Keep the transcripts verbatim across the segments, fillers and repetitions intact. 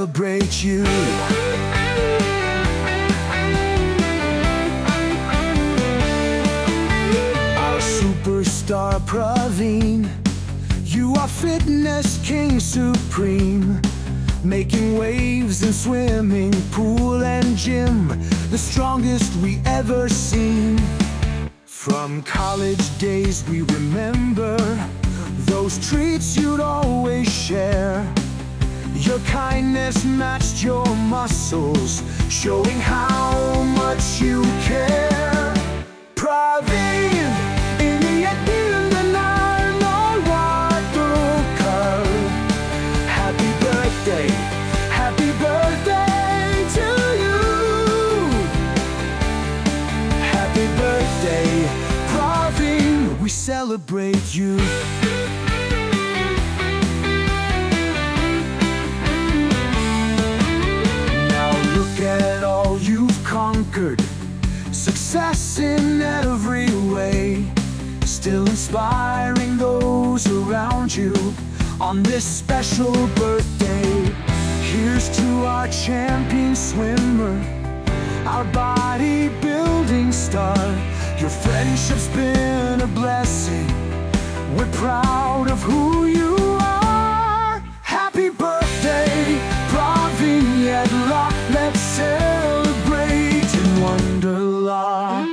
celebrate you. Our superstar Praveen, you are fitness king supreme, making waves in swimming pool and gym, the strongest we ever seen. From college days we remember those treats you'd always share. Your kindness matched your muscles, showing how much you care. Praveen, inget bilderna når water. Happy birthday, happy birthday to you. Happy birthday, Praveen, we celebrate you. Conquered success in every way, still inspiring those around you on this special birthday. Here's to our champion swimmer, our bodybuilding star. Your friendship's been a blessing, we're proud of who you are. Happy birthday, Praveen Yedla, let's celebrate Wonderla.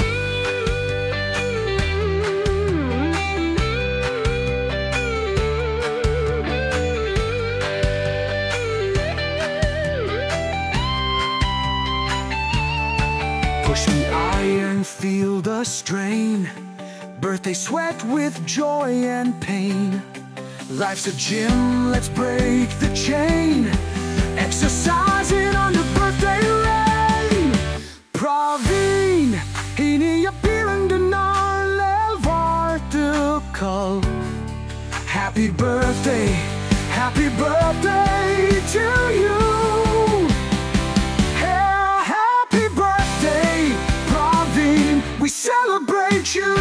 Push the iron, feel the strain. Birthday sweat with joy and pain. Life's a gym, let's break the chain. Exercising under birthday rain. Praveen, inie bilderna vertical. Happy birthday, happy birthday to you. Yeah, happy birthday, Praveen, we celebrate you.